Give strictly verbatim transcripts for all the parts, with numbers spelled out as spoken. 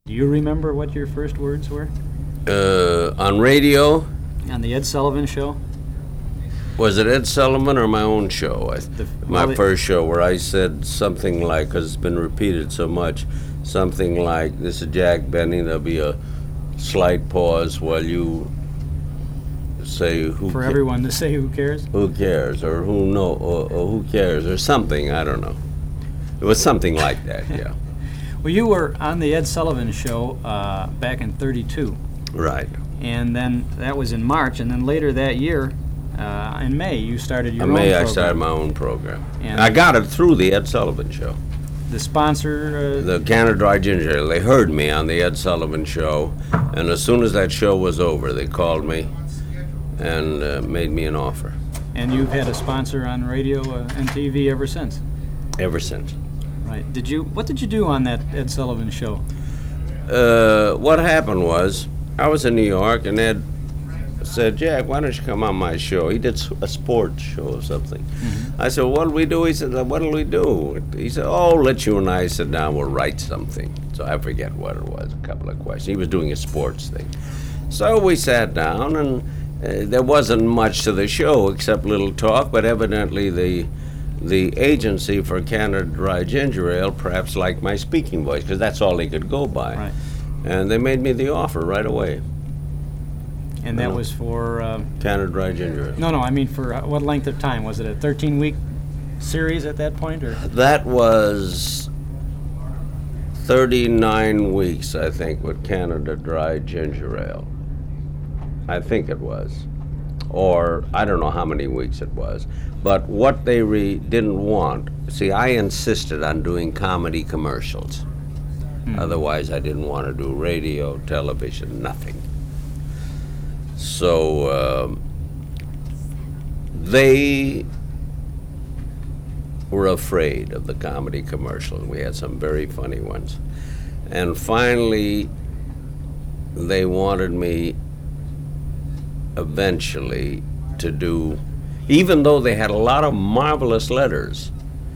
Do you remember what your first words were? Uh, on radio? On the Ed Sullivan Show? Was it Ed Sullivan or my own show? I, The- my well, it- first show where I said something like, because it's been repeated so much, something like, this is Jack Benny, there'll be a slight pause while you say who For ca- everyone to say who cares? who cares, or who know, or, or who cares, or something, I don't know. It was something like that, yeah. Well, you were on the Ed Sullivan Show uh, back in thirty-two, Right. and then that was in March, and then later that year, uh, in May, you started your In own May, I program. started my own program. And- I got it through the Ed Sullivan Show. The sponsor, uh, The Canada Dry Ginger Ale. They heard me on the Ed Sullivan Show, and as soon as that show was over, they called me and uh, made me an offer. and you've had a sponsor on radio uh, and T V ever since. Ever since. Right. Did you? What did you do on that Ed Sullivan Show? Uh, what happened was, I was in New York, and Ed said, Jack, why don't you come on my show? He did s- a sports show or something. Mm-hmm. I said, what'll we do? He said, what'll we do? He said, oh, let you and I sit down, we'll write something. So I forget what it was, a couple of questions. He was doing a sports thing. So we sat down, and uh, there wasn't much to the show except little talk, but evidently the the agency for Canada Dry Ginger Ale perhaps liked my speaking voice, because that's all they could go by. Right. And they made me the offer right away. And that No. was for uh, Canada Dry Ginger Ale. no, no. I mean, for uh, what length of time? Was it a thirteen-week series at that point, or? That was thirty-nine weeks, I think, with Canada Dry Ginger Ale. I think it was. Or I don't know how many weeks it was. But what they re- didn't want, see, I insisted on doing comedy commercials. Otherwise, I didn't want to do radio, television, nothing. So um, they were afraid of the comedy commercials. We had some very funny ones. And finally, they wanted me eventually to do, even though they had a lot of marvelous letters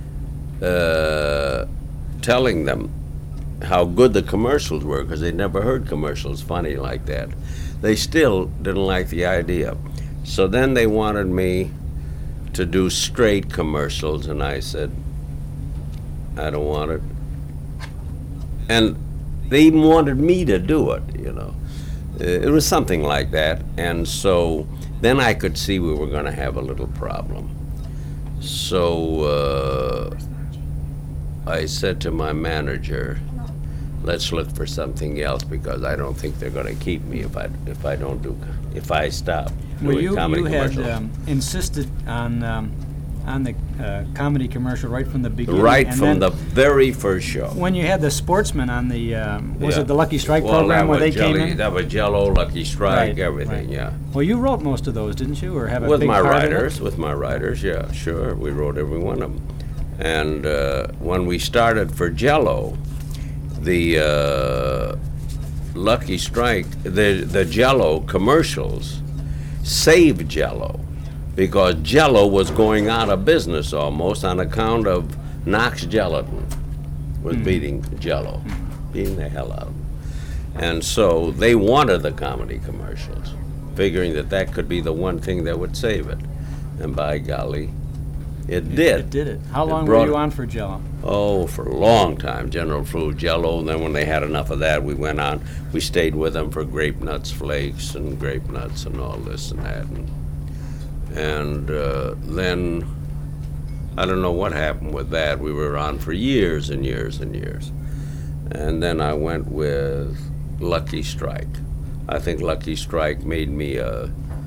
uh, telling them how good the commercials were, because they'd never heard commercials funny like that, they still didn't like the idea. So then they wanted me to do straight commercials, and I said, I don't want it. And they even wanted me to do it, you know. Uh, It was something like that, and so then I could see we were going to have a little problem. So uh, I said to my manager, let's look for something else, because I don't think they're going to keep me if I if I don't do if I stop Well, doing you comedy you had commercials. um, insisted on um, on the uh, comedy commercial right from the beginning. Right and from then the very first show. when you had the sportsmen on the um, was Yeah. it the Lucky Strike Well, program that where they was came Jelly, in? That was Jello, Lucky Strike, Right, everything, right. yeah. Well, you wrote most of those, didn't you, or have a With big my part in it? writers, with my writers, yeah, sure. We wrote every one of them. And uh, when we started for Jello, the uh, Lucky Strike, the the Jello commercials saved Jello, because Jello was going out of business almost on account of Knox Gelatin was beating Jello, beating the hell out of them. And so they wanted the comedy commercials, figuring that that could be the one thing that would save it. And by golly, it did. It did it. How It long brought were you it- on for Jello? Oh, for a long time, General Flu, Jello, and then when they had enough of that, we went on, we stayed with them for Grape Nuts Flakes and Grape Nuts and all this and that. And, and uh, then, I don't know what happened with that. We were on for years and years and years. And then I went with Lucky Strike. I think Lucky Strike made me a,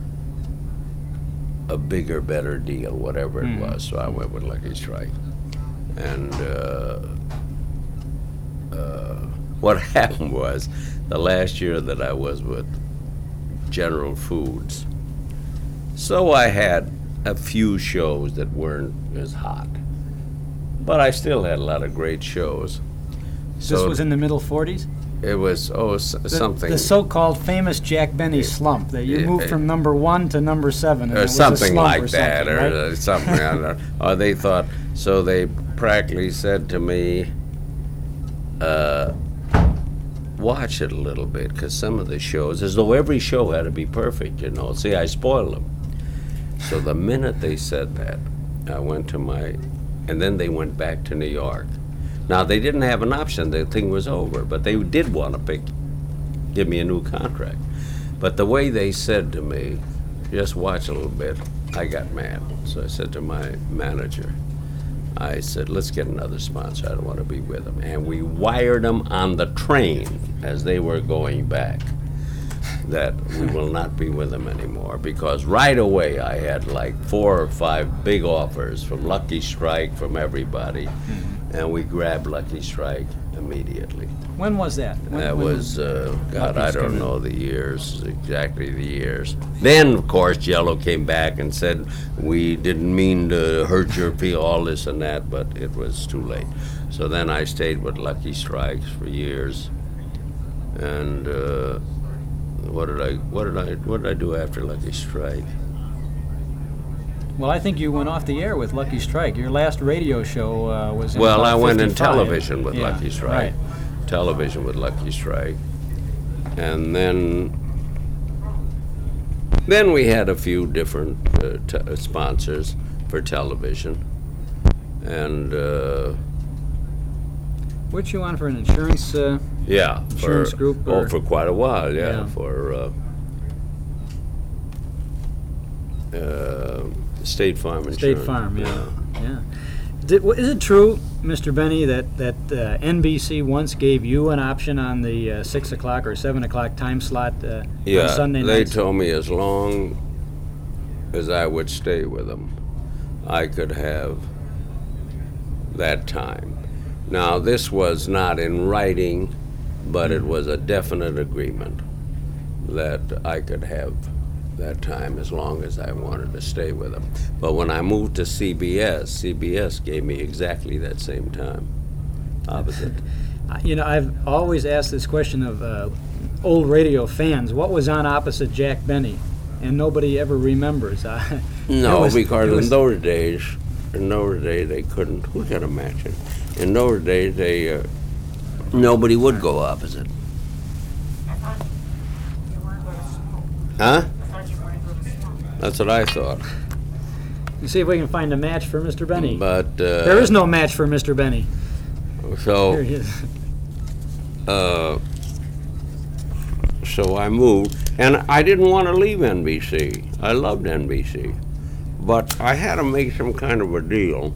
a bigger, better deal, whatever it Hmm. was, so I went with Lucky Strike. And uh, uh, what happened was, the last year that I was with General Foods, so I had a few shows that weren't as hot, but I still had a lot of great shows. This So was in the middle forties? it was oh s- The, something The so-called famous Jack Benny slump, that you Yeah, moved uh, from number one to number seven. And it or was a something slump like or that, something, or right? uh, something. I don't know. Or they thought so. They practically said to me, uh, watch it a little bit, because some of the shows, as though every show had to be perfect, you know. See, I spoiled them. So the minute they said that, I went to my, and then they went back to New York. Now, they didn't have an option. The thing was over, but they did want to pick, give me a new contract. But the way they said to me, just watch a little bit, I got mad. So I said to my manager, I said, let's get another sponsor. I don't want to be with them. And we wired them on the train as they were going back that we will not be with them anymore, because right away I had like four or five big offers from Lucky Strike, from everybody, mm-hmm. and we grabbed Lucky Strike immediately. When was that? When, that when was, uh, God, Lucky's I don't know the years, exactly the years. Then, of course, Jello came back and said, we didn't mean to hurt your feel, all this and that, but it was too late. So then I stayed with Lucky Strikes for years. And uh, what did I, what did I, what did I do after Lucky Strike? Well, I think you went off the air with Lucky Strike. Your last radio show uh, was in Well, I went in fifty-five. television with Yeah, Lucky Strike. Right. Television with Lucky Strike. And then then we had a few different uh, t- sponsors for television. And uh, Weren't you on for an insurance? Uh, yeah, insurance for, group? Oh, or- for quite a while, yeah, Yeah. for uh, uh, State Farm Insurance. State Farm, yeah, yeah. Did, w- is it true, Mister Benny, that that uh, N B C once gave you an option on the uh, six o'clock or seven o'clock time slot uh, Yeah, on Sunday they nights? told me as long as I would stay with them, I could have that time. Now, this was not in writing, but it was a definite agreement that I could have that time as long as I wanted to stay with them. But when I moved to C B S, C B S gave me exactly that same time, opposite. You know, I've always asked this question of uh, old radio fans. What was on opposite Jack Benny? And nobody ever remembers. Uh, No, it was- because it was- in those days, in those days they couldn't. Who can imagine? In those days, they uh, nobody would go opposite. Huh? That's what I thought. You see if we can find a match for Mister Benny. But uh, There is no match for Mister Benny. Here so he is. uh, so I moved, and I didn't want to leave N B C. I loved N B C, but I had to make some kind of a deal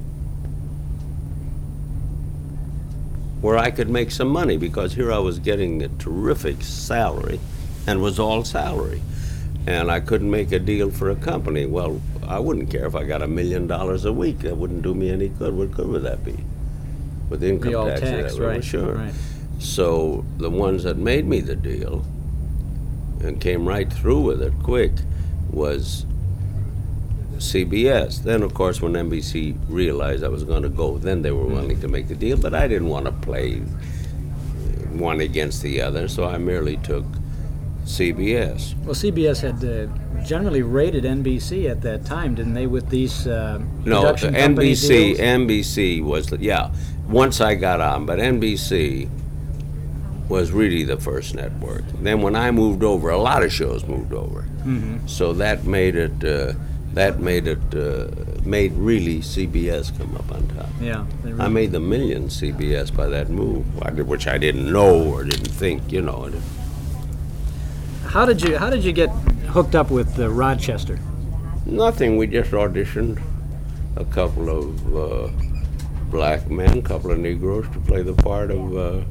where I could make some money, because here I was getting a terrific salary, and was all salary. And I couldn't make a deal for a company. Well, I wouldn't care if I got a million dollars a week. That wouldn't do me any good. What good would that be? With income Be all tax, taxed, that, right? Sure. Right. So the ones that made me the deal and came right through with it quick was C B S. Then, of course, when N B C realized I was going to go, then they were willing to make the deal. But I didn't want to play one against the other, so I merely took C B S. Well, C B S had uh, generally rated N B C at that time, didn't they, with these uh, No, production the company N B C, deals? N B C was, the, yeah, once I got on, but N B C was really the first network. Then when I moved over, a lot of shows moved over. Mhm. So that made it, uh, that made it, uh, made really C B S come up on top. Yeah. they I really- made the million C B S by that move, I did- which I didn't know or didn't think, you know. it- How did you How did you get hooked up with uh, Rochester? Nothing, we just auditioned a couple of uh, black men, a couple of Negroes to play the part of uh,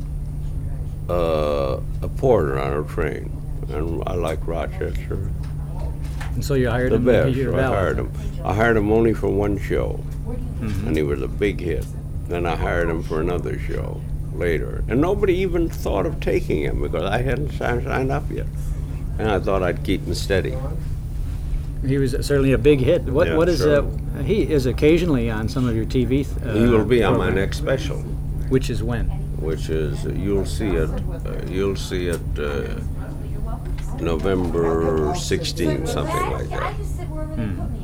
uh, a porter on a train. And I like Rochester And so you hired the him to best. be your I valet. hired him. I hired him only for one show, Mhm. and he was a big hit. Then I hired him for another show later, and nobody even thought of taking him because I hadn't signed, signed up yet. And I thought I'd keep him steady. He was certainly a big hit. What Yeah, What is sure. uh, he is occasionally on some of your T V. Uh, he will be on my programs. next special, Which is when? which is, you'll see it, uh, you'll see it uh, November sixteenth, something like that.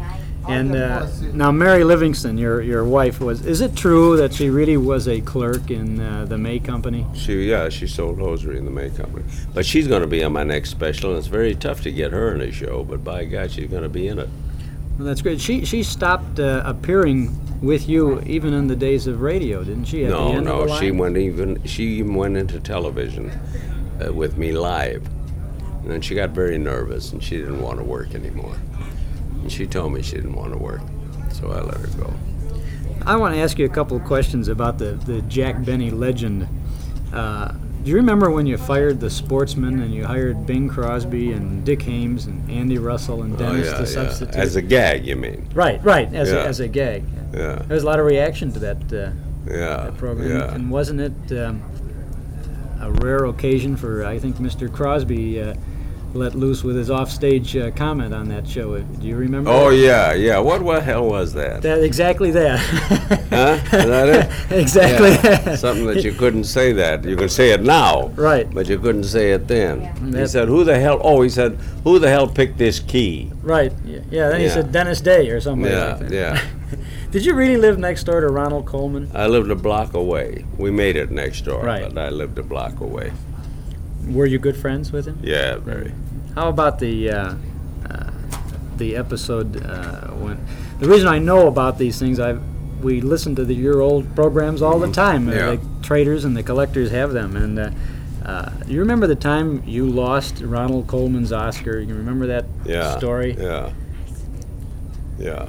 And uh, now Mary Livingston, your your wife, was. Is it true that she really was a clerk in uh, the May Company? She, yeah, she sold hosiery in the May Company. But she's going to be on my next special, and it's very tough to get her in a show, but by God, she's going to be in it. Well, that's great. She she stopped uh, appearing with you even in the days of radio, didn't she? At the No, end no, of the she line? went even, she even went into television uh, with me live. And then she got very nervous, and she didn't want to work anymore. And she told me she didn't want to work, so I let her go. I want to ask you a couple of questions about the, the Jack Benny legend. Uh, do you remember when you fired the Sportsman and you hired Bing Crosby and Dick Hames and Andy Russell and Dennis oh, yeah, to yeah. substitute? As a gag, you mean? Right, right, as, Yeah. a, as a gag. Yeah, There was a lot of reaction to that, uh, yeah, that program. yeah. And wasn't it um, a rare occasion for, I think, Mister Crosby uh, let loose with his offstage uh, comment on that show? Do you remember? Oh, that? yeah, yeah. What the hell was that? That, exactly that. Huh? Is that it? Exactly Yeah. that. Something that you couldn't say that. You could say it now. Right. But you couldn't say it then. He That- said, who the hell, oh, he said, who the hell picked this key? Right. Yeah. yeah then he Yeah. said Dennis Day or something Yeah, like that. yeah. Did you really live next door to Ronald Coleman? I lived a block away. We made it next door, Right. but I lived a block away. Were you good friends with him? Yeah, very. How about the uh, uh, the episode uh, when? The reason I know about these things, I we listen to the your old programs all the time. Uh, Yeah. the traders and the collectors have them, and uh, uh, you remember the time you lost Ronald Coleman's Oscar? You remember that Yeah. story? Yeah. Yeah.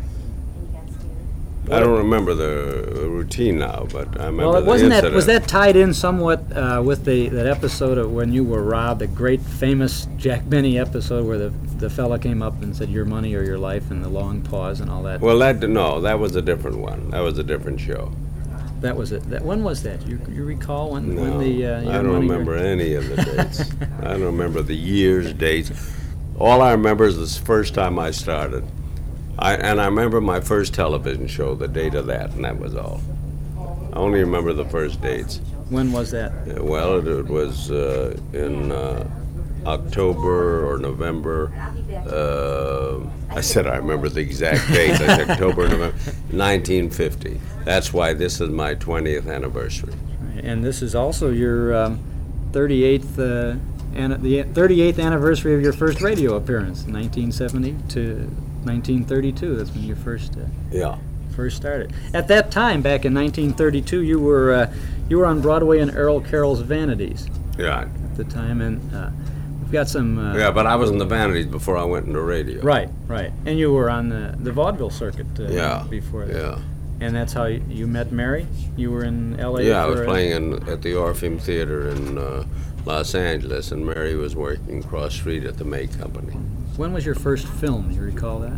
I don't remember the routine now, but I remember Well, it the wasn't that. incident. Was that tied in somewhat uh, with the that episode of when you were robbed, the great famous Jack Benny episode where the the fella came up and said your money or your life, and the long pause and all that? Well, that no, that was a different one. That was a different show. That was it. That when was that? You you recall when No, when the uh, your I don't money remember any of the dates. I don't remember the years, dates. All I remember is the first time I started. I, and I remember my first television show, the date of that, and that was all. I only remember the first dates. When was that? Uh, Well, it, it was uh, in uh, October or November. Uh, I said I remember the exact dates. I said October, November, nineteen fifty. That's why this is my twentieth anniversary. And this is also your um, thirty-eighth uh, an- the thirty-eighth anniversary of your first radio appearance, nineteen seventy to nineteen thirty-two. That's when you first uh, Yeah. first started. At that time, back in nineteen thirty-two, you were uh, you were on Broadway in Earl Carroll's Vanities Yeah. at the time, and uh, we've got some. Uh, Yeah, but I was in the Vanities before I went into radio. Right, right, and you were on the the vaudeville circuit uh, Yeah. before that. Yeah. And that's how you, you met Mary. You were in L A. Yeah, I for was a- playing in, at the Orpheum Theater in uh, Los Angeles, and Mary was working cross street at the May Company. When was your first film? Do you recall that?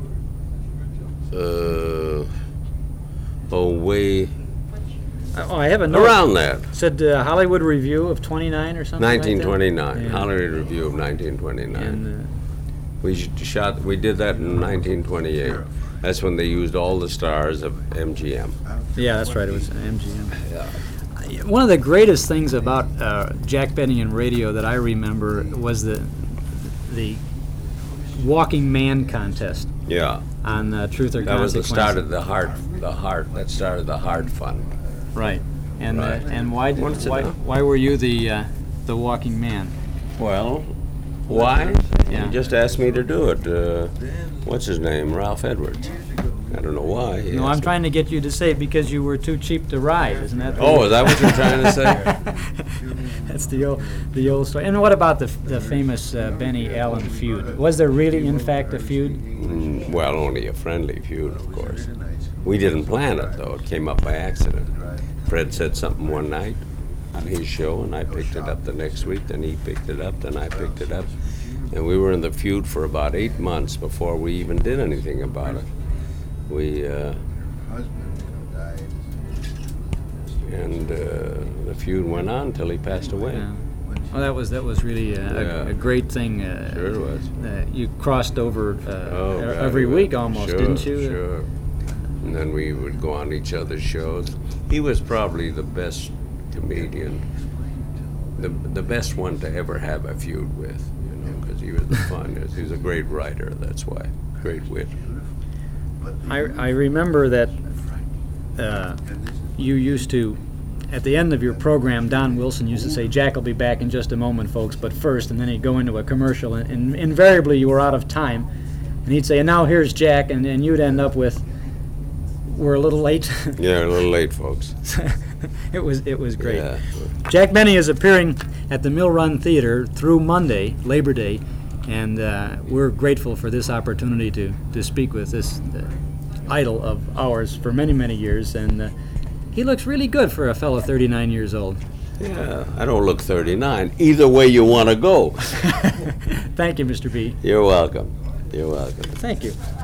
Uh, oh, way Oh, I have a note. around that. Said uh, Hollywood Review of twenty-nine or something. like that? nineteen twenty-nine, Yeah. Hollywood Review of nineteen twenty-nine. And uh, We sh- shot. We did that in nineteen twenty-eight. That's when they used all the stars of M G M. yeah, that's right. It was M G M. One of the greatest things about uh, Jack Benny and radio that I remember was the the Walking Man contest Yeah, on uh, Truth or that was the Consequence. start of the heart. The heart. That started the heart fund. Right. And Right. Uh, and why did, What's it why now? why were you the uh, the Walking Man? Well, why? Yeah. He just asked me to do it. Uh, what's his name? Ralph Edwards. I don't know why. he No, asked I'm me. trying to get you to say because you were too cheap to ride, isn't that? the- Oh, is that what you're trying to say? That's the old, the old story. And what about the the famous uh, Benny Allen feud? Was there really, in fact, a feud? Mm, well, only a friendly feud, of course. We didn't plan it, though. It came up by accident. Fred said something one night on his show, and I picked it up the next week. Then he picked it up, then I picked it up. And we were in the feud for about eight months before we even did anything about it. We, uh, and uh, the feud went on until he passed away. Yeah. Well, that was that was really a, a- Yeah. a great thing. Uh, Sure it was. Uh, you crossed over uh, Oh, e- God, every we- week almost, sure, didn't you? Sure. And then we would go on each other's shows. He was probably the best comedian, the the best one to ever have a feud with, you know, because he was the funniest. He was a great writer, that's why. Great wit. I, I remember that uh, you used to, at the end of your program, Don Wilson used to say, "Jack will be back in just a moment, folks, but first," and then he'd go into a commercial, and, and invariably you were out of time, and he'd say, "And now here's Jack," and, and you'd end up with, "We're a little late." Yeah, a little late, folks. It was it was great. Yeah. Jack Benny is appearing at the Mill Run Theater through Monday, Labor Day, and uh, we're grateful for this opportunity to, to speak with this uh, idol of ours for many, many years. And uh, he looks really good for a fellow thirty-nine years old. Yeah, I don't look thirty-nine. Either way you want to go. Thank you, Mister B. You're welcome. You're welcome. Thank you.